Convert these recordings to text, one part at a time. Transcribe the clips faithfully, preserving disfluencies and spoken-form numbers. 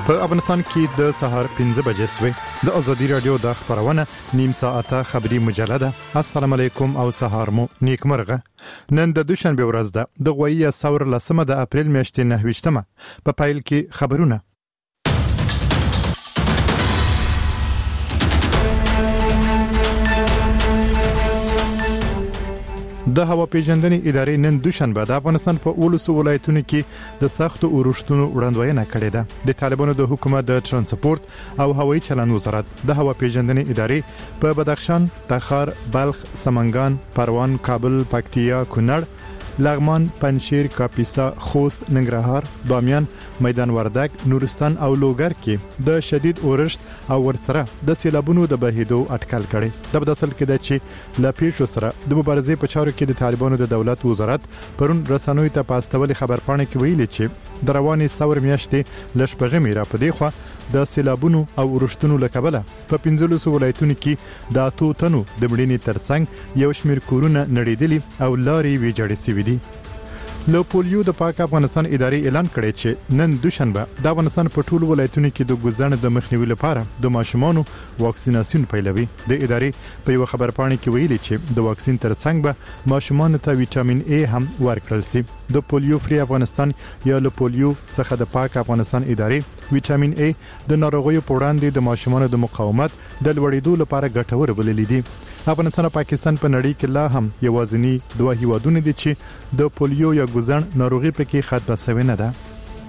په افغانستان کې د سهار پنځه بجې سوې. د ازادي رادیو د خبرونه نیم ساعته خبری مجله ده. السلام علیکم او سهار مو نیکمرغه. نن د دوشنبه ورځ ده. د غوي ثور لسمه د اپریل میاشتې نه ویشتمه. په پایل کې خبرونه. د هوا پیژندنې ادارې نن دوشنبه د افغانستان په اولسو ولایتونو کې د سختو اورښتونو وړاندوینه کړې ده. د طالبانو د حکومت د ترانسپورت او هوایي چلند وزارت د هوا پیژندنې ادارې په بدخشان، تخار، بلخ، سمنګان، پروان، کابل، پکتیا، کونړ، لغمان، پنجشیر، کاپیسا، خوست، ننګرهار، بامیان، میدان وردګ، نورستان او لوګر کې د شدید اورښت او ورسره د سیلابونو د بهیدو اټکل کړي. د بداسل کې د چې لا پیښو سره د مبارزې په چارو کې د طالبانو د دولت وزارت پرون رسنوي ته پاستول خبرپاڼه کې ویلي چې د رواني ثور میاشتې لشپږمې را پدې خو د سیلابونو او اورښتونو لکبله په پنځلسو ولایتونو کې د اتو تنو د مړینې ترڅنګ یو شمېر کورونه نړیدلي او لارې ویجاړې شوې دي. لو پولیو د پاک افغانستان ادارې اعلان کړی چې نن دوشنبه د افغانستان په ټولو ولایتونو کې د ګوزن د مخنیوي لپاره د ماشومانو واکسیناسیون پیلوي. د ادارې په یو خبرپاڼه کې ویلي چې د واکسین ترڅنګ به ماشومانو ته وټامین ای هم ورکړل شي. د پولیو فری افغانستان یا لو پولیو څخه د پاک افغانستان ادارې وټامین ای د ناروغیو په وړاندې د ماشومانو د مقاومت د لوړېدو لپاره ګټور بللی دي. افغانستان او پاکستان په نړۍ کې لا هم یوازینی دوه هیوادونه دي چې د پولیو یا ګوزن ناروغي پکې ختمه شوې نه ده.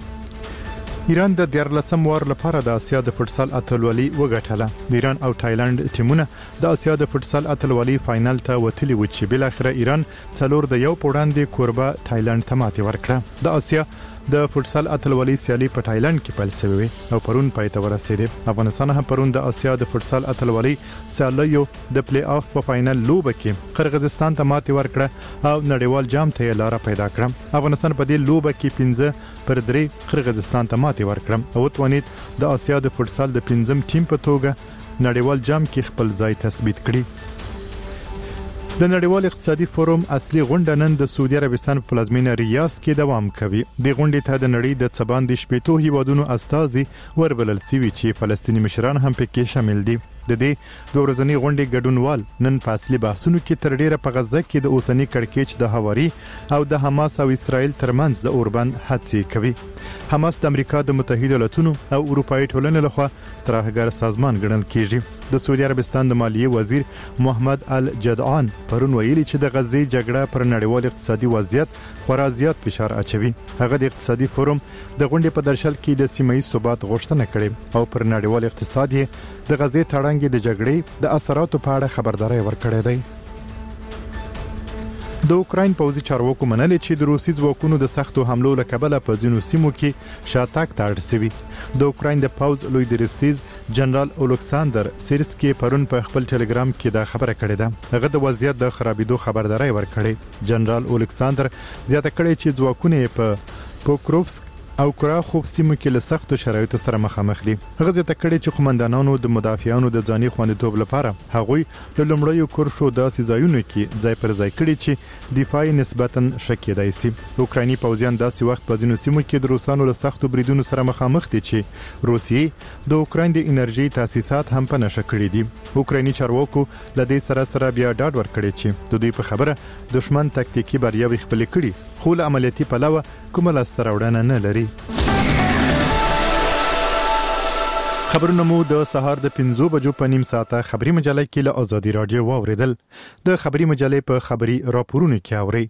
ایران د دیارلسم وار لپاره د اسیا د فوټسال اتلولي وګټله. د ایران او تایلند ټیمونه د اسیا د فوټسال اتلولي فائنل ته وتلي و چې بل اخر ایران څلور د یو پوړاندې کوربه تایلند ته ماتې ورکړه. د اسیا د فوټسال اتلولي سیالي په تایلند کې پیل شوې او پرون پای ته ورسېده. افغانستان هم پرون د اسیا د فوټسال اتلولي سیالیو د پلی آف په فائنل لوبه کې قرغیزستان ته ماتې ورکړه او نړیوال جام ته لار پیدا کړه. افغانستان په دې لوبه کې پنځه پر درې قرغیزستان ته ماتې ورکړه او توانید د اسیا د فوټسال د پنځم ټیم په توګه نړیوال جام کې خپل ځای تثبیت کړي. د نړیوال اقتصادي فورم اصلي غونډه نن د سعودي عربستان په پلازمینه ریاض کې دوام کوي. د غونډې ته د نړۍ د څبان د شپېتو هیوادونو استازي وربلل سوي چې فلسطیني مشران هم پکې شامل دي. د دې دوه ورځنی غونډې ګډونوال نن په اصلي بحثونو کې تر ډیره په غزه کې د اوسنی کړکېچ د هواري او د حماس او اسرائیل ترمنځ د اوربند هڅې کوي. حماس د امریکا د متحده ایالاتونو او اروپאי ټولنې لخوا ترهګر سازمان ګڼل کیږي. د سعودي عربستان د مالیې وزیر محمد الجدعان پرون ویلي چې د غزې جګړه پر نړیوال اقتصادي وضعیت خورا زیات فشار اچوي. هغه د اقتصادي فورم د غونډې په درشل کې د سیمه ییز ثبات غوښتنه کړې او پر نړیوال اقتصاد د غزې تړنګ د جګړې د اثراتو په اړه خبرداري ورکړې ده. د اوکراین پوځي چارواکو منلي چې د روسي ځواکونو د سختو حملو له کبله په ځینو سیمو کې شاتګ ته اړ شوي. د اوکراین د پوځ لوی درستیز جنرال اولکساندر سیرسکي پرون په خپل ټلګرام کې دا خبره کړې ده. هغه د وضعیت د خرابېدو خبرداري ورکړې. جنرال اولکساندر زیاته کړې چې ځواکونه په پوکروفسک او کراخوف سیمو کې له سختو شرایطو سره مخامخ دي. هغه زیاته کړې چې قومندانانو د مدافعانو د ځاني خوندیتوب لپاره هغوی له لومړیو کورشو داسې ځایونو کې ځای پر ځای کړي چې دفاعي نسبتاً ښه کېدای شي. اوکرایني پوځیان داسې وخت په ځینو سیمو کې د روسانو له سختو بریدونو سره مخامخ دي چې روسیې د اوکراین د انرژي تاسیسات هم په نشه کړي دي. اوکرایني چارواکو له دې سره سره بیا ډاډ ورکړي چې د دوی په خبره دشمن تکتیکي بریاوې خپل کړي خو له عملیاتي پلوه کومه لاسته راوړنه نه لري. خبرونه مو د سهار د پنځو بجو په نیم ساعته خبري مجله کې له ازادي رادیو واوریدل. د خبري مجلې په خبري راپورونو کې اوري.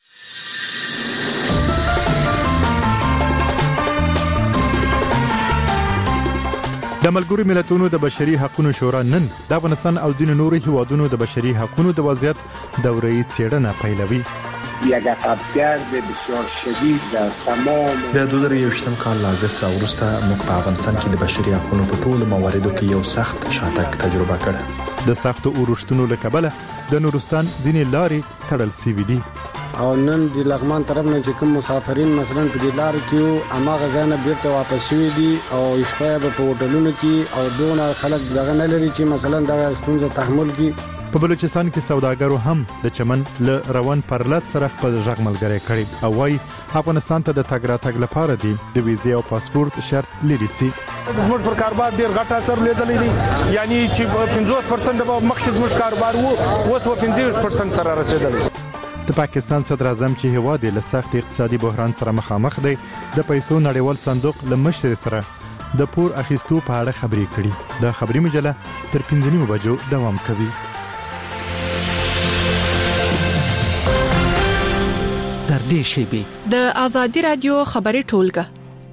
د ملګرو ملتونو د بشري حقوقو شورا نن د افغانستان او ځینو نورو هیوادونو د بشري حقوقو د وضعیت دوره‌ای څېړنه پیلوي. یک عقبگرد بسیار شدید در تمام د دوه زره یوویشتم کال له اگست وروسته موږ په افغانستان کې د بشري حقوقو په ټولو مواردو کې یو سخت شاتګ تجربه کړه. د سختو اورښتونو له کبله د نورستان ځینې لارې تړل شوې دي. او نن د لغمان طرف نه چې کوم مسافرین مثلا په دې لار کې اما غزانه بیرته واپس شوي دي او شپه په هوټلونو کې او دونه خلک دغه نه لري چې مثلا دغه ستونزه تحمل کړي. په بلوچستان کې سوداګرو هم د چمن له روان پرلط سره خپل ژغ ملګری کړي او وايي افغانستان ته د تګ راتګ لپاره دي د ویزې او پاسپورت شرط لري سي. زموږ پر کاروبار ډیر غټ اثر لیدلې دي، یعنی چې پنځوس پرسنټ به مخکې زموږ کاروبار وو اوس و پنځه پرسنټ تر رسیدلی. د پاکستان صدر اعظم چې هیواد له سخت اقتصادي بحران سره مخامخ دی د پیسو نړیوال صندوق له مشر سره د پور اخیستو په اړه خبرې کړي. د خبري مجله تر پنځه نیمو بجو دوام کوي. تر دې شیبي د ازادي رادیو خبري ټولګه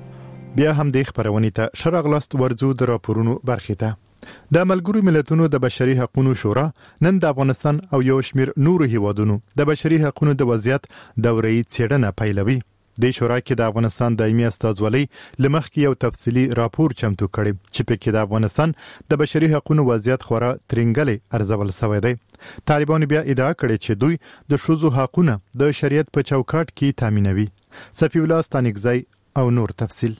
بیا هم د خبرونې ته شرغلست ورزو د راپورونو برخې ته. د ملګرو ملتونو د بشري حقوقو شورا نن د افغانستان او یو شمیر نورو هیوادونو د بشري حقوقو د وضعیت دوره‌ای څېړنه پیلوي. د شورا کې د افغانستان دایمي استازولۍ لمخکې یو تفصیلی راپور چمتو کړي چې په کې د افغانستان د بشري حقوقو وضعیت خورا ترنګلې ارزول شوی دی. طالبان بیا ادعا کړې چې دوی د شذو حقوقونه د شریعت په چوکاټ کې تامینوي. صفی الله ستانګزی او نور تفصیل.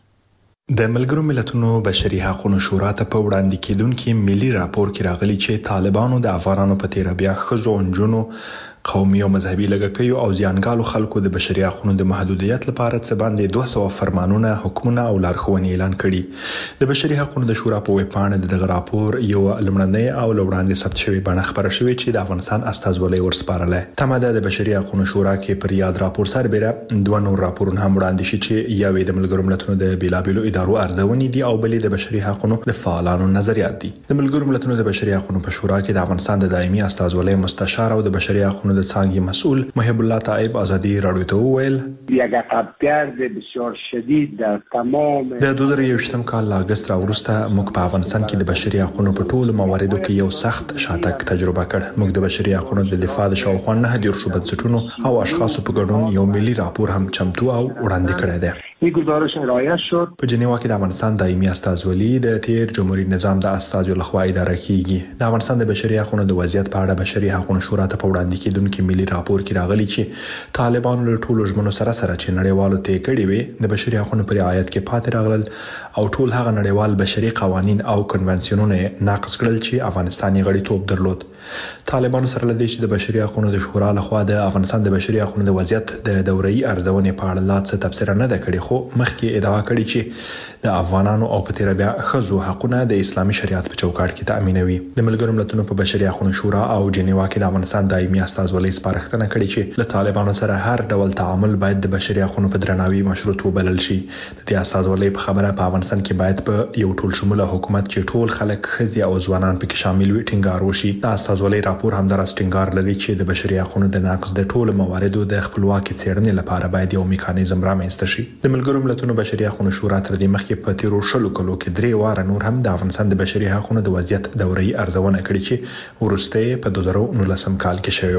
د ملګرو ملتونو بشري حقوقو شورا ته په وړاندې کېدونکي ملي راپور کې راغلي چې طالبانو د افغانانو په تیر بیا خزو انجونو قومي او مذهبي لګکیو او ځانګالو خلکو د بشري حقوقو د محدودیت لپاره څه باندې دوه سوه فرمانونه، حکمونه او لارښوونې اعلان کړي. د بشري حقوقو د شورا په ویب پاڼه دغه راپور یو لمړنی او لوړاندې ثبت شوی بڼه خبره شوې چې د افغانستان استازولۍ ورسپارله. تمه د بشري حقوقو شورا کې پر یاد راپور سربېره دوه نور راپورونه هم وړاندې شي چې یوې د ملګرو ملتونو د بیلابیلو ادارو ارزونې دي او بلې د بشري حقوقو د فعالانو نظریات دي. د ملګرو ملتونو د بشري حقوقو په شورا کې د افغانستان د دایمي استازولۍ مستشار او د بشري حقوقو د څانګې مسؤل محب الله طائب ازادي رادیو ته وویل یک عقبگرد بسیار شدید در تمام د دوه زره یوویشتم کال له اگست راوروسته موږ په افغانستان کې د بشري حقوقو په ټولو مواردو کې یو سخت شاتګ تجربه کړ. موږ د بشري حقوقو د دفاع د شاوخوا نه دیرشو بنسټونو او اشخاصو په ګډون یو ملي راپور هم چمتو او وړاندې کړی دی. این گزارش رایج شد. په جنیوا کې د افغانستان دایمي استازولي د تیر جمهوریت نظام د استازو لخوا اداره کیږي. د افغانستان د بشري حقوقو د وضعیت په اړه بشري حقوقو شورا ته په وړاندې کېدونکي ملي راپور کې راغلي چې طالبان له ټولو ژمنو سره سره چې نړیوالو ته کړي وي د بشري حقوقو پر رعایت کې پاتې راغلل او ټول هغه نړیوال بشري قوانین او کنونسیونونه ناقض کړل چې افغانستان یې غړیتوب درلود. طالبانو سره لدی چې د بشري حقوقو د شورا لخوا د افغانستان د بشري حقوقو د وضعیت د دوره‌ای ارزونې په اړه لا څه تفسیر نه ده کړې، خو مخکې ادعا کړې چې د افغانانو او په تیر بیا خزو حقوقونه د اسلامي شریعت په چوکاټ کې تامینوي. د ملګرو ملتونو په بشري حقوقو شورا او جنیوا کې د افغانستان دایمي استازولۍ سپارښتنه کړې چې له طالبانو سره هر ډول تعامل باید د بشري حقوقو په درناوي مشروط وبلل شي. د دې استازولۍ په خبره په افغانستان کې باید په یو ټول شموله حکومت چې ټول خلک خزي او ځوانان پکې شامل وي ټینګار وشي. د استازولۍ راپور هم در ټینګار لري چې د بشري حقوقو د نقض د ټولو مواردو د خپلواکي څېړنې لپاره باید یو میکانیزم رامنځته شي. د ملګرو ملتونو بشري حقوقو شورا تر دې مخکې په تیرو شلو کلو کې درې واره نور هم د افغانستان د بشري حقوقو د وضعیت دوره‌ای ارزونه کړې چې ورسته په دوه زره نولسم کال کې شوې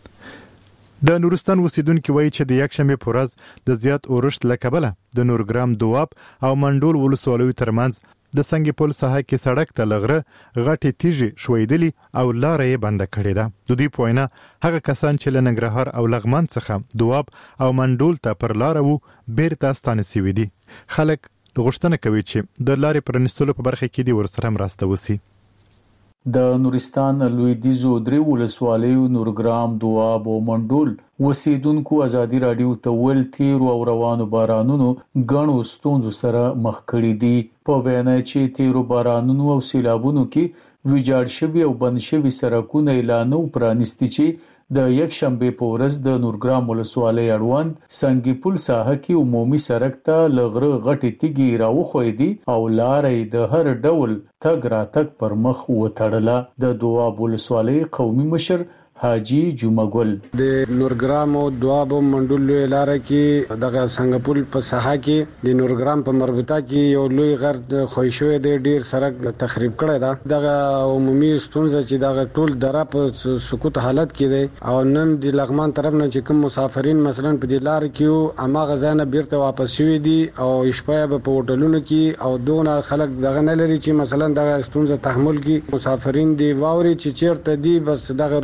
و. د نورستان اوسیدونکو وایي چې د یکشنبه په ورځ د زیات اورښت له کبله د نورګرام دواب او منډول ولسوالیو ترمنځ د سنگ پل ساحه کې سړک ته لغره غټې تیږې شویدلی او لار یې بنده کړې ده. د دې پوینه هغه کسان چې له ننګرهار او لغمان څخه دواب او منډول ته پر لار وو بیرته ستانه سوي دي. خلک غوښتنه کوي چې د لارې پرانیستلو په برخه کې دي ورسره مرسته وسی. د نورستان لویدیځو درې ولسوالیو نورګرام دواب او منډول وسیدونکو ازادي رادیو ته ول تیر او روانو بارانونو غنو ستونزو سره مخ کړي دي. په وینا چې تیر بارانونو او سیلابونو کې ویجاړ شوی او بند شوی سړکونه اعلانو پرانیستي چې د یک شنبه په ورځ د نورګرام ولسوالۍ اړوند سنگي پل ساحه کې عمومي سړک ته لغره غټې تیږې راوخوي دي او لارې د هر ډول تګ راتګ پر مخ وتړله. د دواب ولسوالۍ قومي مشر حاجی جمعګل د نورګرام او دواب منډول لوی لار کې دغه سنگپول په ساحه کې د نورګرام په مربوطه کې یو لوی غر د خوښوي د ډیر سړک تخریب کړی دا. دغه عمومي ستونزه چې دغه ټول دره په سقوط حالت کې دی او نن د لغمان طرف نه چې کوم مسافرین مثلا په دې لار کې اما غزانه بیرته واپس شوي دي او شپه په هوټلونو کې او دونه خلک دغه نه لري چې مثلا دغه ستونزه تحمل کړي. مسافرین دی واوري چې چیرته دی بس دغه روز کې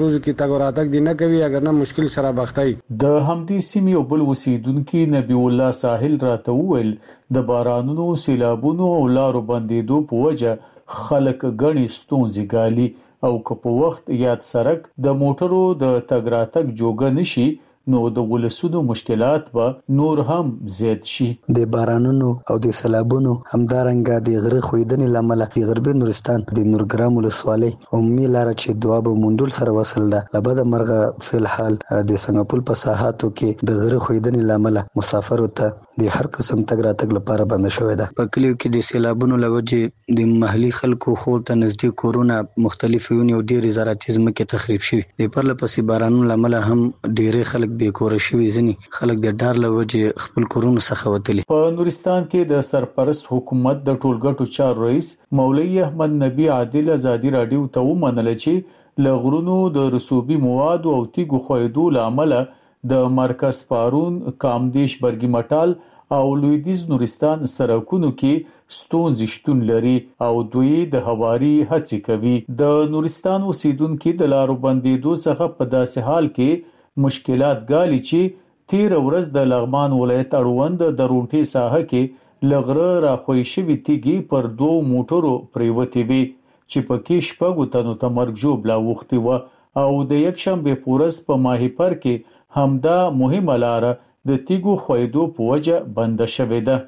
تګ راتګ دی نه کوي اگر نه مشکل سره بختای. د همدې سیمې او بل اوسیدونکو نبی الله ساحل راته وویل د بارانونو سیلابونو او لارو بندیدو په وجه خلک غني ستونزې ګالي او که په وخت یاد سرک د موټرو د تګ راتګ جوګه نشي نو د ولسونو مشکلات به نور هم زیات شي. د بارانونو او د سیلابونو همدارنګه د غره خویدنې لامل د غربي نورستان د نورګرام ولسوالۍ عمومي لار چې دواب منډول سره وصل ده لبد مرغه فل حال د سنگاپور په ساحاتو کې د غره خویدنې لامل مسافر ته د هر قسم تګ راتګ لپاره بند شوې ده. په کلیو کې د سیلابونو لوجه د محلي خلکو خو ته نزدیک کورونه مختلف یونی او ډېر زراعتي ځمکې تخریب شوي. د پرله پسې بارانونو لامل هم ډېر خلک بې کوره شوي ځنی خلک د ډار لوجه خپل کورونه څخه وتلي. په نورستان کې د سرپرست حکومت د ټولګټو چار رئیس مولوی احمد نبی عادل ازادي رادیو ته ومنل چې لغرونو د رسوبي مواد او تیګو خویدو لامل د مرکز پارون کامدیش برګی مټال او لویدیز نورستان سرکونو کې ستونزې شتون لري او دوی د هواري هڅې کوي. د نورستان اوسیدونکو د لارو بندیدو څخه په داسې حال کې مشکلات ګالي چې تیر ورځ د لغمان ولایت اړوند د رونټي ساحه کې لغره راخوي شوی تیږي پر دوه موټرو پریوتې وي چې پکې شپږ تنو ته مرګ جوړ لا وختي و او د یک شنبه پورس په ماهیپر کې همدا مهمه لار د تیګو خویدو په وجه بند شوې ده.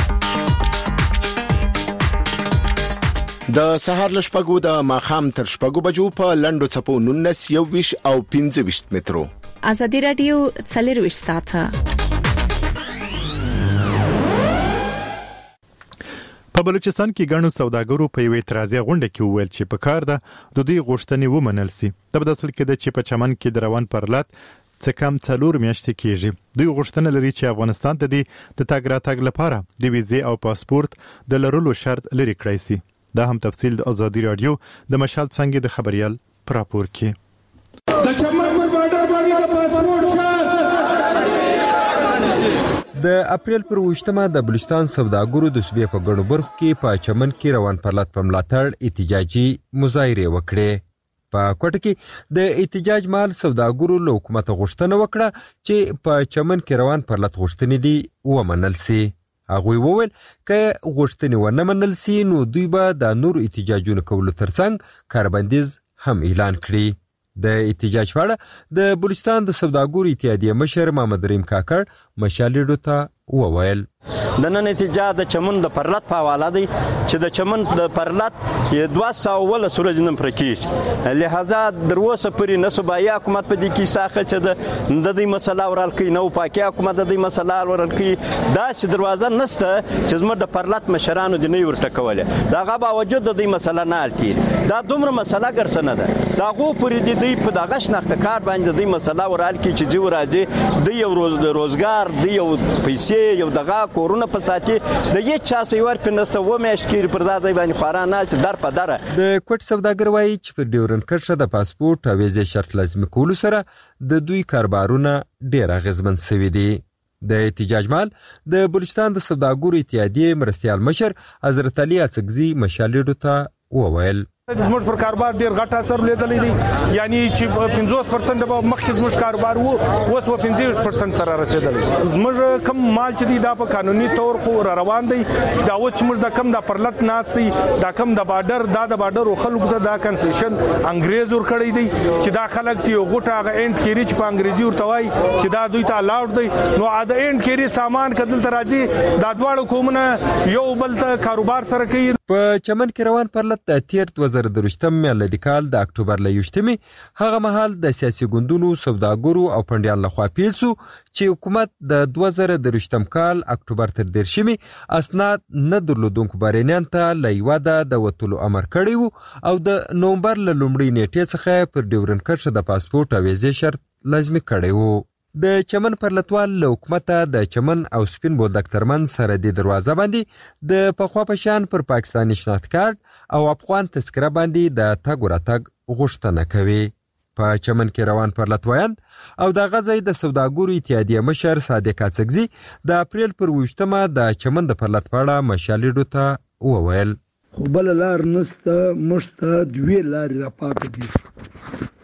د سهار لشپګو د ماخام تر شپګو بجو په لندو چپو نونس یو ویش او پنځه ویش مترو. ازادي رادیو څلور ویش ساعته. په بلوچستان کې ګڼو سوداګرو په یوې اعتراضي غونډه کې وویل چې په کار ده د دې غوښتنې ومنل سي. د بداسل کې د چې په چمن کې د روان پرلات څه کم څلور میاشتې کېږي. دوی غوښتنه لري چې افغانستان ته د تګ راتګ لپاره د ویزې او پاسپورت د لرلو شرط لري کړی سي. دا هم تفصیل د ازادي رادیو د مشال څنګه د خبريال پر راپور کې. د چمن پر باندې باندې پاسپورت شرط د اپریل پر وشتمه د بلوچستان سوداګرو د صوبې په ګڼو برخو کې په چمن کې روان پرلات په ملاتړ احتجاجي مظاهره وکړه. په کوټه کې د احتجاج مال سوداګرو له حکومت غوښتنه وکړه چې په چمن کې روان پرلات غوښتنې دي ومنل سي. هغه وویل چې غوښتنې ونه منل سي نو دوی به د نور احتجاجونو کولو ترڅنګ کاربندیز هم اعلان کړي. د احتجاج په اړه د بلوچستان د سوداګرو اتحادیې مشر محمد رحیم کاکړ مشالېډو ته وویل د نن احتجاج د چمن د پرلات په حواله دی چې د چمن د پرلات دوه سوه ولس ورځې نن پرې کېږي. لهذا در اوسه پورې نه صوبایي حکومت په دې کې ساخه چې د د دې مسله ورحل کوي، نه وفاقي حکومت د دې مسله ورحل کوي. داسې دروازه نشته چې زموږ د پرلات مشرانو دې نه وي ورټکولې. د هغه باوجود د دې مسله نه حل کېږي. دا دومره مسله ګرڅه نه ده. د هغو پورې د دوی په دغه شناخته کارت باندې د دې مسله ورحل کړي چې ځي وراځي د یو روزګار د یو پیسې یو دغه کورونه په ساتي د یی چا سیور پنسته و مېشکیر پر دای باندې خوران نه در په دره. د کوټ سوداګر وایي چې په ډیورن کرښه د پاسپورت او ویزې شرط لازمي کولو سره د دوی کاروبارونه ډیر اغیزمن شوي دي. د احتجاج مال د بلوچستان د سوداګرو اتحادیې مرستیال مشر حضرت علي اڅکزي مشالېډو ته وویل زموږ پر کاروبار ډیر غټ اثر لیدلی دی، یعنی چې پنځوس پرسنټ به مخکې زموږ کاروبار وو اوس و پنځه پرسنټ تر رسیدلی. زموږ کم مال چې دی دا په قانوني تور خو را روان دی. دا اوس چې موږ د کم د پرلط ناسي دا کم د بارډر دا د بارډر خلکو ته دا کنسیشن انګريز ور کړی دی چې دا خلک دی غټه غ اینډ کیری چې په انګریزي ورته وای چې دا دوی ته الاود دی. نو ا د اینډ کیری سامان کدل تر راځي دا دواړو کومونه یو بل ته کاروبار سره کوي. په چمن کې روان پرلط د تیر دوه زره درشتم میلادي کال د اکتوبر له یوشتمې هغه مهال د سیاسي ګوندونو سوداګرو او پنډیان لخوا پیل شو چې حکومت د دوه زره درشتم کال اکتوبر تر دیرشمې اسناد نه درلودونکو بهرنیان ته له هیواده د وتلو امر کړی و او د نومبر له لومړۍ نیټې څخه پر ډیورن کرښه د پاسپورت او ویزې شرط لازمي کړی و. د چمن پرلتوال له حکومته د چمن او سپین بولدک ترمنځ سرحدي دروازه باندې د پخوا په شان پر پاکستاني شناخت کارت او افغان تذکره باندې د تګ ورتګ غوښتنه کوي. په چمن کې روان پرلتوایان او د غزې د سوداګرو اتحادیې مشر صادق اڅکزي د اپریل پر وشتمه د چمن د پرلت په اړه مشالېډو ته وویل خو بل لار نسته، مشته دوی لارې را پاتې دي.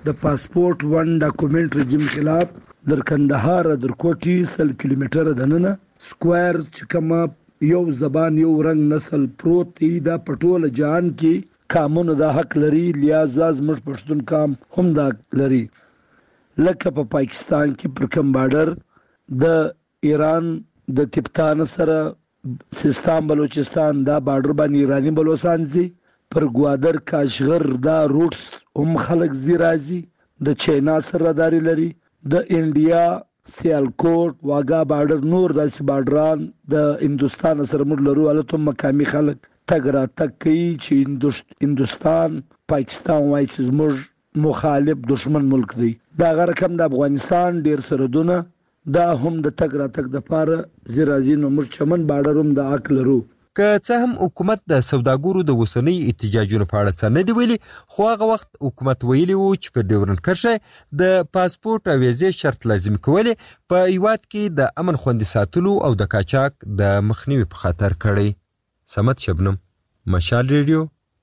د پاسپورت ون ډاکومنت رژیم خلاف در کندهار در کوټي سل کیلومتره دننه سکوير چې کومه یو زبان یو رنگ نسل پروت دی دا پټول جان کې قانون دا حق لري لہذا زموږ پښتون قام هم دا لري لکه په پاکستان کې پر کوم بارډر د ایران د تبتان سره سیستان بلوچستان دا بارډر باندې ایرانی بلوچستان دي پر ګوادر کاشغر دا روټس هم خلک زی راځي د چاینا سره داري لري د انډیا سیالکوټ واګا بارډر نور داسې بارډران د هندستان سره موږ لرو الته مقامي خلک تګ را تګ کوي چې هندستان پاکستان وایي چې زموږ مخالف دشمن ملک دی دا غره کم د افغانستان ډیر سرحدونه دا هم د تګ را تګ د پاره زیرازین موږ چمن بارډر هم د حق لرو که څه هم حکومت د سوداګرو د وسنۍ احتجاجونو په اړه څه نه دی ویلي خو هغه وخت حکومت ویلي وو چې په ډیورنډ کرښه د پاسپورت او ویزې شرط لازم کول په هیواد کې د امن خوندي ساتلو او د قاچاق د مخنیوي په خاطر کړی. سمت شبنم، مشال ریډیو،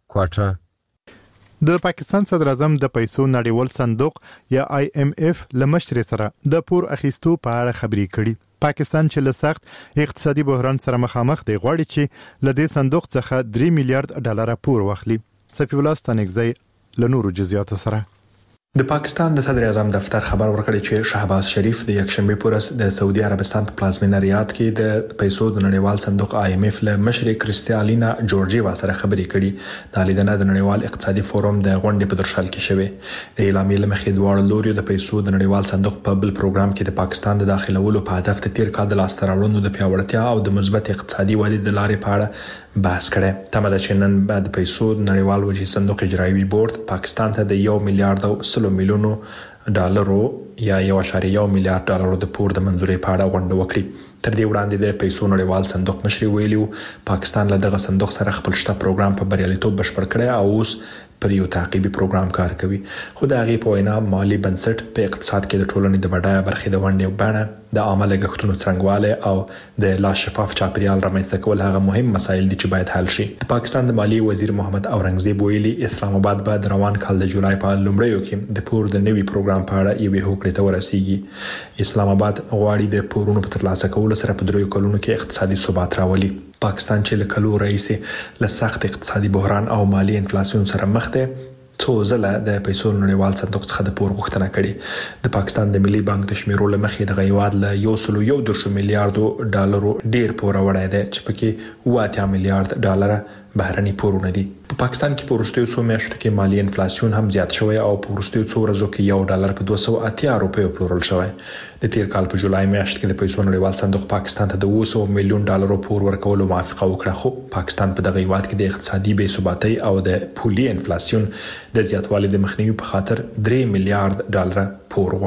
کوټه. د پاکستان صدر اعظم د پیسو نړیوال صندوق یا آی ایم ایف لمشر سره د پور اخیستو په اړه خبرې کړي. پاکستان چې له سخت اقتصادي بحران سره مخامخ دی غواړي چې له دې صندوق څخه درې میلیارډ ډالر پور واخلي. صفی الله ستانکزی له نورو جزئیاتو سره. د پاکستان د صدر اعظم دفتر خبر ورکړی چې شهباز شریف د یکشنبه پورس د سعودي عربستان په پلازمینه ریاض کې د پیسو د نړیوال صندوق آی ایم ایف له مشر کریستیالینا جورجیوا سره خبرې کړي. د لیدنه د نړیوال اقتصادي فورم د غونډې په درشل کې شوه. د اعلامیې لمخې دواړو لوري د پیسو د نړیوال صندوق په بل پروګرام کې د پاکستان د داخلولو په هدف د تیر کال د لاسته راوړنو د پیاوړتیا او د مثبت اقتصادي ودې د لارې په اړه بحث کړي. تمه ده چې نن بعد پیسو د نړیوال وجې صندوق اجرایي بورډ پاکستان ته د یو میلیارډ او سلو میلیونو ډالرو یا یو اشاریه یو میلیارډ ډالرو د پور د منځوري په اړه غونډه وکړي. تر دې وړاندې د پیسو نړیوال صندوق مشر ویلیو پاکستان له دغه صندوق سره خپل شته پروګرام په بریالیتوب بشپړ کړی او اوس پر یو تعقیبي پروګرام کار کوي. خو د هغې په وینا مالی بنسټ په اقتصاد کې د ټولنې د بډایه برخې د ونډې بڼه د عامه لګښتونو څرنګوالی او د لا شفاف چاپیریال رامنځته کول هغه مهم مسایل دي چې باید حل شي. د پاکستان د مالی وزیر محمد اورنګزیب ویلي اسلام آباد به د روان کال د جولای په لومړیو کې د پور د نوي پروګرام په اړه یوې هوکړې ته ورسیږي. اسلام آباد غواړي د پورونو په ترلاسه کولو سره په دریو کلونو کې اقتصادي ثبات راولي. پاکستان چې له کلو راهیسې له سخت اقتصادي بحران او مالی انفلاسیون سره مخ دی څو ځله د پیسو نړیوال صندوق څخه د پور غوښتنه کړې. د پاکستان د ملي بانک د شمیرو له مخې د هیواد له یو سلو یو درشو میلیارډو ډالرو ډیر پور وړای دی چې پکې اوه اتیا میلیارډ ډالر بهرني پورونه دي. په پاکستان کې په وروستیو څو میاشتو کې مالی انفلاسیون هم زیات شوی او په وروستیو څو ورځو کې یو ډالر په دوه سوه اتیا روپیو پلورل شوی. د تیر کال په جولای میاشت کې د پیسو نړیوال صندوق پاکستان ته د اوه سوه میلیون ډالرو پور ورکولو موافقه وکړه. خو پاکستان په دغه هیواد کې د اقتصادي بې ثباتۍ او د پولي انفلاسیون د زیاتوالي د مخنیوي په خاطر درې میلیارډ ډالر پور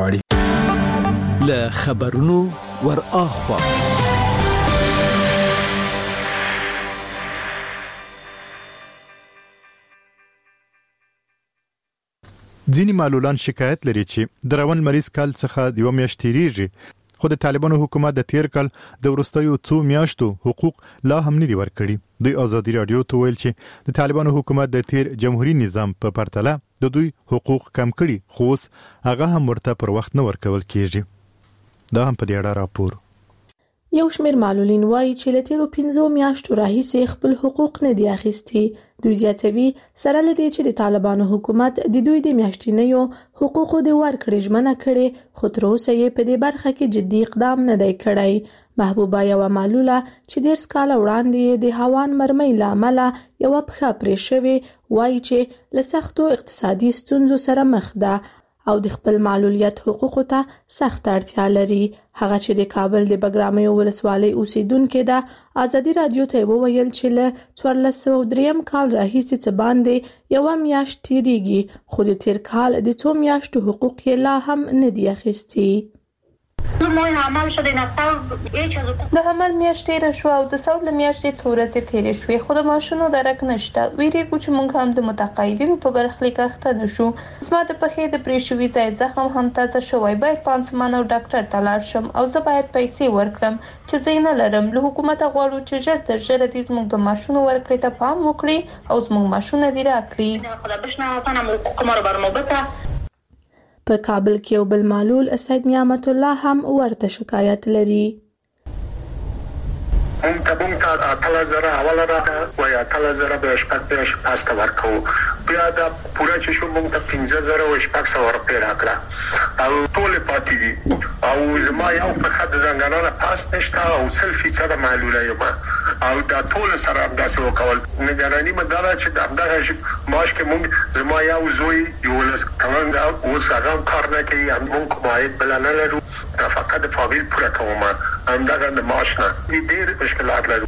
غواړي. له خبرونو ور اخوا ځینې معلولان شکایت لري چې د روان مریض کال څخه د یو میاشت تیریږي خو د طالبانو حکومت د تیر کال د وروستیو څو میاشتو حقوق لا هم نه دي ورکړي. د ازادي رادیو ته ویل چې د طالبانو حکومت د تیر جمهوریت نظام په پرتله د دوی حقوق کم کړي خو اوس هغه هم ورته پر وخت نه ورکول کیږي. دا هم په دې اړه راپور. یو شمېر معلولین وایي چې له تیرو پنځو میاشتو راهیسې خپل حقوق نه دي اخیستي. دوی زیاتوي سره له دې چې د طالبانو حکومت د دوی د میاشتنیو حقوقو د ورکړې ژمنه کړې خو تر اوسه یې په دې برخه کې جدي اقدام نه دی کړی. محبوبه یوه معلوله چې دېرش کاله وړاندې د هاوان مرمۍ له امله یوه پښه پرې شوې وایي چې له سختو اقتصادي ستونزو سره مخ ده او د خپل معلولیت حقوقو ته سخت اړتیا لري. هغه چې د کابل د بګرامیو ولسوالۍ اوسیدونکې ده ازادي رادیو ته وویل چې له څوارلس سوه دریم کال راهیسې څه باندې یوه میاشت تیریږي خو د تیر کال د څو میاشتو حقوق یې لا هم نه دي اخیستي. د حمل میاشت تیره شوه او د ثور له میاشتې څو ورځې تیرې شوې خو د معاشونو درک نشته. ویریږو چې موږ هم د متقاعدینو په برخلیک اخته نه شو. زما د پښې د پرې شوي ځای زخم هم تازه شوی. باید پانسمان او ډاکټر ته لاړ شم او زه باید پیسې ورکړم چې زه یې نه لرم. له حکومته غواړو چې ژر تر ژره دې زموږ د معاشونو ورکړې ته پام وکړي او زموږ معاشونه دې راکړي. په کابل کې یو بل معلول سید نعمت الله هم ورته شکایت لري. هم ته هم ته اتل زره اوله راغله وایي اتل زره به شپږ دېرش پاسته ورکوو بیا دا پوره چې شو موږ ته پنځه زره او شپږ سوه روپۍ راکړه او ټولې پاتې دي او زما یو پښه د زنګانه پاس نشته او سل فیصده معلوله یم او دا ټول سره همداسې وکول. نګراني مې دا ده چې د همدغه معاش کې موږ زما یو زوی یولس کلن ده اوس هغه هم کار نه کوي موږ کوم عاید بله نه لرو دا فقط د فامیل پوره کوم همدغه د معاش نه ډېر مشکلات لرو.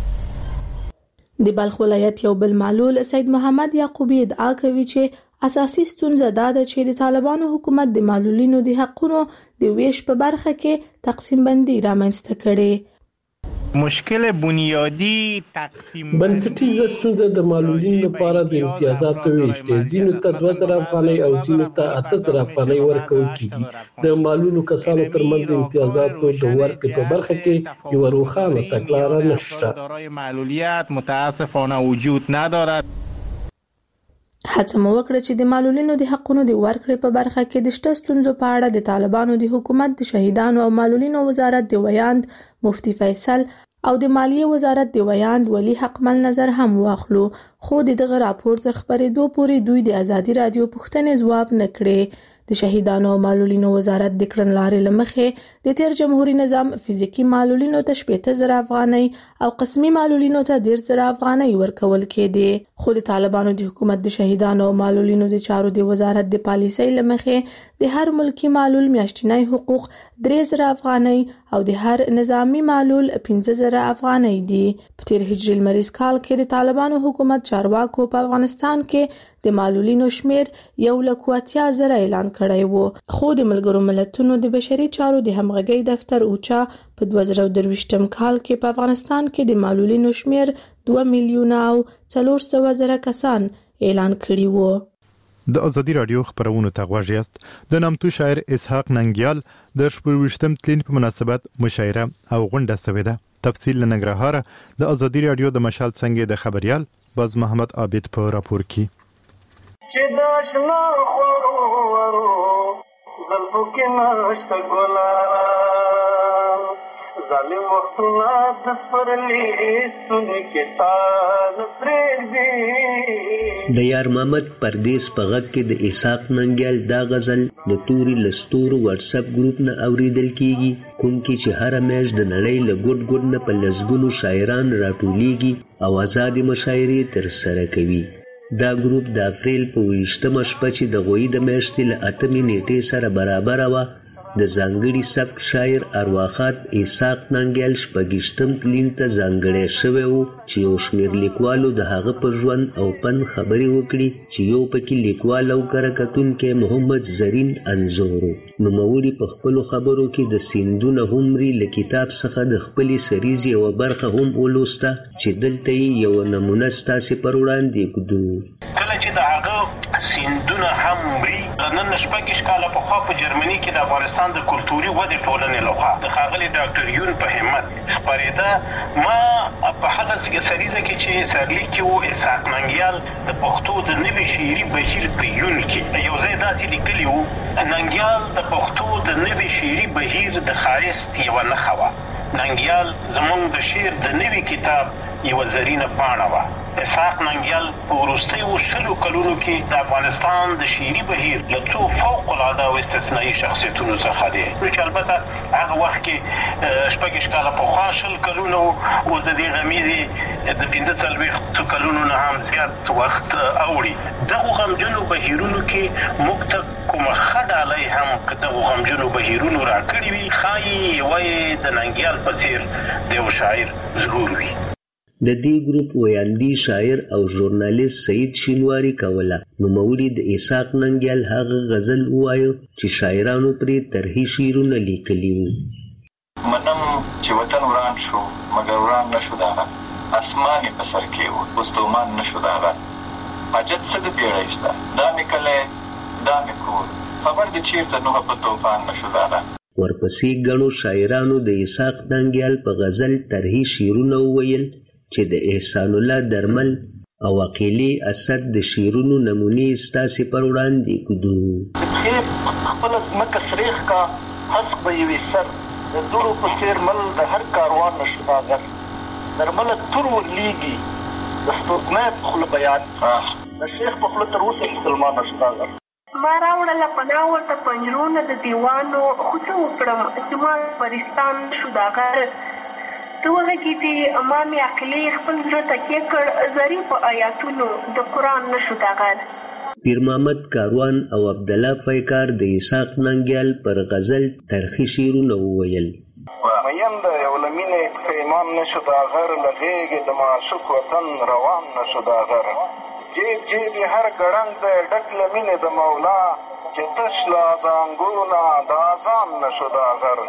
د بلخ ولایت یو بل معلول سید محمد یعقوبی ادعا کوي چې اساسي ستونزه دا ده چې د طالبانو حکومت د معلولینو د حقونو د ویش په برخه کې تقسیم بندي رامنځته کړي. مشکل بنیادی تقسیم بنسټیزه ستونزه د معلولینو لپاره د امتیازاتو ویش دی. ځینو ته دوه زره افغانۍ او ځینو ته اته زره افغانۍ ورکول کیږي. د معلولو کسانو ترمنځ د امتیازاتو د ورکړې په برخه کې یو روښانه تګلاره نشته. دارای معلولیت متاسفانه وجود ندارد. هڅه مو وکړه چې د معلولینو د حقونو د ورکړې په برخه کې د شته ستونزو په اړه د طالبانو د حکومت د شهیدانو او معلولینو وزارت د ویاند مفتي فیصل او د مالیې وزارت د ویاند ولی حقمل نظر هم واخلو، خو دغه راپور تر خبرېدو پورې دوی د ازادي رادیو پوښتنې ځواب نه کړې. د شهیدانو او معلولینو وزارت د کړنلارې له مخې د تیر جمهوریت نظام فزیکي معلولینو ته شپېته زره افغانۍ او قسمي معلولینو ته ډېر زره افغانۍ ورکول کېدې. خو د طالبانو د حکومت د شهیدانو او معلولینو د چارو د وزارت د پالیسۍ له مخې د هر ملکی معلول میاشتنی حقوق درې زره افغانۍ او د هر نظامی معلول پنځه زره افغانۍ دي. په تیر هجري لمریز کال کې د طالبانو حکومت چارواکو په افغانستان کې د معلولینو شمیر یو لک اتیا زره اعلان کړی وو، خو د ملګرو ملتونو د بشري چارو د همغږۍ دفتر اوچا په دوه زره درویشتم کال کې په افغانستان کې د معلولینو شمیر دوه میلیونه او څلور سوه زره کسان اعلان کړي وو. د ازادي رادیو خبرونو ته غوږ یاست. د نامتو شاعر اسحاق ننګیال د شپږویشتم تلین په مناسبت مشاعره او غونډه شوې ده. تفصیل له ننګرهار د ازادي رادیو د مشال څنګه د خبريال باز محمد عابد په راپور کې چې داشنا خورو ورو زلفو کې نشته ګلان ظالم وختونه د سپرلي ستوني کې سال پرېږدي. د یار محمد پردیس په غږ کې د اسحاق ننګیال دا غزل د توري لستور واتس اپ ګروپ نه اوریدل کیږي، کوم کې چې هر میاشت د نړۍ له ګډ ګډ نه په لسګونو شاعران راټولیږي او آزادې مشاعرې تر سره کوي. دا ګروپ د اپریل په ویشتمه شپه چې د غوی د میاشتې له اتمې نیټې سره برابر وه د ځانګړي سبک شاعر ارواخات اسحاق ننګیال شپږیشتم تلین ته ځانګړی شوی و چې یو شمېر لیکوالو د هغه په ژوند او پند خبرې وکړي چې یو پکې لیکوال او کره کتونکی محمد زرین انځور و. نوموړي په خپلو خبرو کې د سیندونه همري له کتاب څخه د خپلې سریزې یوه برخه هم ولوسته چې دلته یې یوه نمونه ستاسې پر وړاندې ږدو. کله چې د هغه سیندونه همري نن شپږ کاله پخوا په جرمني کې د افغانستان د کلتوري ودې ټولنې لخوا د ښاغلي ډاکټر یون په همت خپرېده. ما په هغه سریزه کې چې سرلیک کې و اسحاق ننګیال د پښتو د نوي شعري بهیر په یون کې یو ځای داسې لیکلي و ننګیال د پښتو د نوي شعري بهیر د ښایست یوه نښه وه. ننګیال زموږ د شعر د نوي کتاب یوه زرینه پاڼه وه. اسحاق ننګیال په وروستیو شلو کلونو کې د افغانستان د شعري بهیر له څو فوق العاده او استثنایي شخصیتونو څخه دی، چې البته هغه وخت کې شپږ کاله پخوا شل کلونه و، اوس د دې غمیزې د پنځه څلوېښتو کلونو نه هم زیات وخت اوړي. دغو غمجنو بهیرونو کې موږ ته کومه ښه ډالۍ هم که دغو غمجنو بهیرونو راکړي وي ښایي یوه یې د ننګیال په څېر د یو شاعر ظهور وي. د دې ګروپ ویاندی شاعر او ژورنالیست سعید شینواری کوله. نوموړي د اسحاق ننګیال هغه غزل ووایه چې شاعرانو پرې طرحي شعرونه لیکلي وو. منم چې وطن وران شو مګر وران نشو داغه، اسمان یې په سر کې و بستومان نشو داغه، حاجت څه د بیړۍ شته دا مې کلی دا مې کور، خبر د چیرته نوحه په توفان نشو داغه. ورپسې ګڼو شاعرانو د اسحاق ننګیال په غزل طرحي شعرونه وویل چې د احسان الله درمل او عقیلی اسد د شیرونو نمونې ستاسې پر وړاندې کدو. خیب خپل ځمکه سریخ کا حسق به یوې سر د دوړو په څېر مل د هر کاروان نشو داغر درمله تور ورلیږي د سپوږمۍ په خوله بیان د شیخ په خوله تر اوسه مسلمان نشو داغر. ما راوړله پناه ورته پنجرونه د دیوانو خو څه وکړم زما پرستان شو داغر. ته وغږېدې ما مې عقلې خپل زړه تکیه کړ زری په آیاتونو د قرآن نشو داغر. پیر محمد کاروان او عبدالله پیکار د اسحاق ننګیال پر غزل ترخی شعرونه وویل. مین د یو له مینې پښیمان نشو داغر له غېږې د معشوق وطن روان نشو داغر. جیب جیب یې هر ګړنګ دی ډک له مینې د مولا چې تش له ازانګونه د اذان نشو داغر.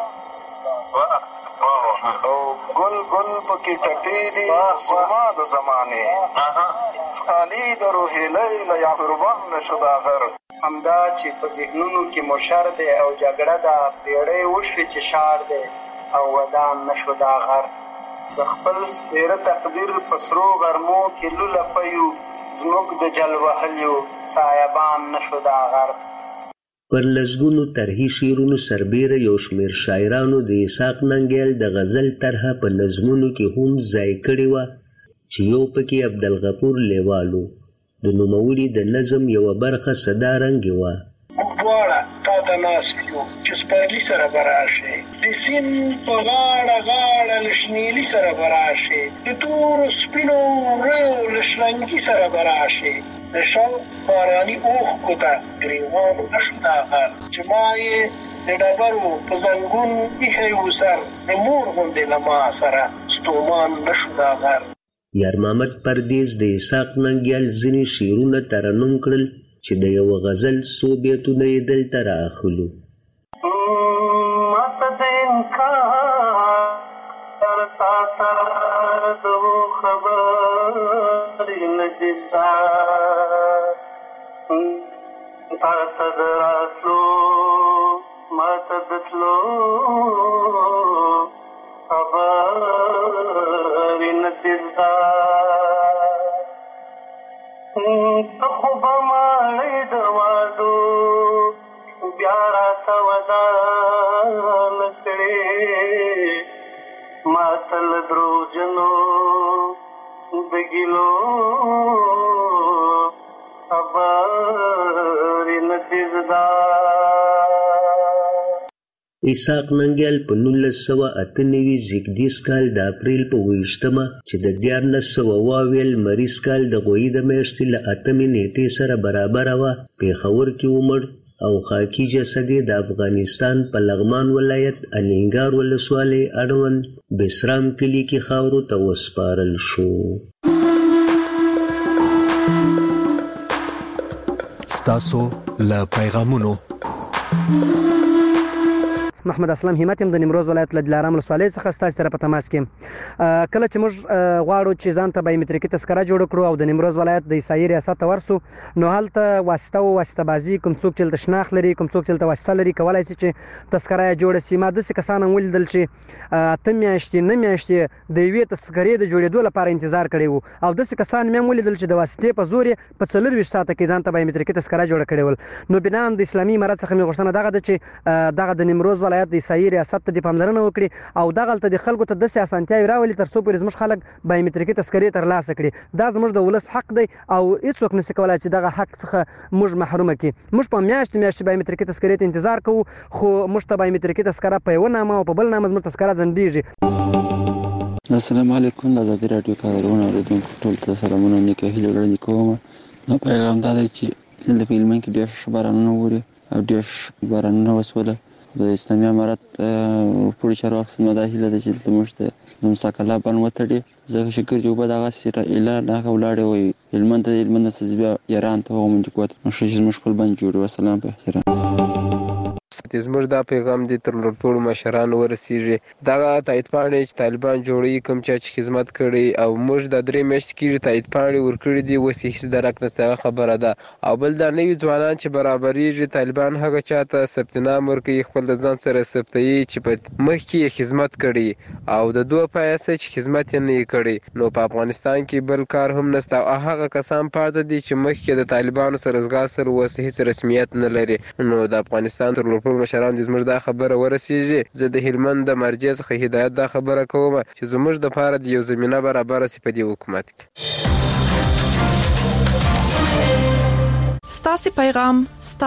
او ګل ګل پکې ټپې دي زما د زمانې خالي د روحیلۍ له یا قربان نشو داغر. همدا چې په ذهنونو کې مو شر دی او جګړه ده پیړۍ وشوې چې شار دی او ودان نشو داغر. د خپل سپېره تقدیر په سرو غرمو کې لوله پیو زموږ د جل وهلیو سایبان نشو داغر. پر لسګونو ترهی شعرونو سربیره یو شمېر شاعرانو د اسحاق ننګیال د غزل طرحه په نظمونو کې هم ځای کړې وه چې یو پکې عبدالغفور لیوال و. د نوموړي د نظم یوه برخه صدارنګې وه. موږ دواړه تا ته ناست یو چې سپرلي سره به راشې د سیند په غاړه غاړه له شنیلي سره به راشې د تورو سپینو وریو له شرنګي سره به راشې د شوق باراني اوښکو ته ګریوان نشو داغر. چې ما یې د ډبرو په زنګون ایښی و سر د مور غوندې له ما سره ستومان نشو داغر. یار محمد پردیس د اسحاق ننګیال ځینې شعرونه ترنم کړل چې د یو غزل څو بیتونه یې دلته راخلو. ماته د انکار تا ته د خبرې نه دي ستا تا ته د راتلو ماته د تلو خبرې نه دي ستا. ته خو به ماړی د وادو بیا راته ودان کړې ما ته له دروغجنو د ګیلو خبرې نه دي زده. اسحاق ننګیال په نولس سوه اته نوي زیږدیز کال د اپریل په اوویشتمه چې د دیارلس سوه اوویل مریض کال د غویي د میاشتې له اتمې نیټې سره برابره وه پېښور کې ومړ او خاکي جسد یې د افغانستان په لغمان ولایت الینګار ولسوالۍ اړوند بسرام کلي کې خاورو ته وسپارل شو. ستاسو له پیغامونو محمد اسلام همت هم د نیمروز ولایت له دلارام ولسوالۍ څخه ستاسو سره په تماس کې. کله چې موږ غواړو چې ځان ته بایومټریکي تذکره جوړ کړو او د نیمروز ولایت د عیسایي ریاست ته ورسو نو هلته واسطه او واسطه بازي کوم څوک چې دلته شناخت لري کوم څوک چې دلته واسطه لري کولی شي چې تذکره یې جوړه شي. ما داسې کسان هم ولیدل چې اته میاشتې نه میاشتې د یوې تذکرې د جوړېدو لپاره انتظار کړی و او داسې کسان مې هم ولیدل چې د واسطې په زور یې په څلرویشت ساعته کې ځان ته بایومټریکي تذکره جوړه کړې ول. نو بناً د اسلامي امارت څخه مې غوښتنه دغه ده چې دغه د نیمروز ولایت د عیسایي ریاست ته د پاملرنه وکړي او دغلته د خلکو ته داسې اسانتیاوې راولي تر څو پورې زموږ خلک بایومټریکي تذکرې ترلاسه کړي. دا زموږ د ولس حق دی او هیڅوک نشي کولی چې دغه حق څخه موږ محرومه کړي. موږ په میاشتې میاشتې بایومټریکي تذکرې ته انتظار کوو خو موږ ته بایومټریکي تذکره په یوه نامه او په بل نامه زموږ تذکره ځنډېږي. السلام علیکم د ازادي راډیو کارونه اورېدونکو ټولو ته سلامونه نیکه هیلې وړاندې کوم. نو پیغام دا دی چې دلته په هلمند کې ډېر ښه بارانونه اوري او ډېر بارانونه وسوله. د اسلامي امارت پوره چارواکو څخه دا هیله ده چې دلته موږ ته د موسی قلعه بند وتړي ځکه چې ګردې اوبه دغسې اعلان هغه ولاړې وایي هلمند ته د هلمند نه بیا ایران ته هغه منډې کوت نو ښه چې زموږ خپل بند جوړ وي. والسلام په احترام. چې زموږ دا پیغام دی تر ټولو مشرانو ورسیږي دغه تایید پاڼې چې طالبان جوړوي کوم چا چې خدمت کړي او موږ د درې میاشتې کېږي تایید پاڼې ورکړي دي اوس هیڅ درک نشته خبره ده او بل دا نوي ځوانان چې برابریږي طالبان هغه چاته ثبت نام ورکوي خپل د ځان سره ثبتوي چې په مخکې یې خدمت کړي او د دوه پیسې چې خدمت یې نه کړي نو په افغانستان کې بل کار هم نشته او هغه کسان پاتې دي چې مخکې د طالبانو سره ځغا سره اوس هیڅ رسمیت نه لري نو د افغانستان تر ټولو مشران دې زموږ دا خبره ورسیږي زه د هلمند د مرجع څخه هدایت دا خبره کوم چې زموږ دپاره د یو زمینه برابره سي په دې حکومت کې ستاسو پیغام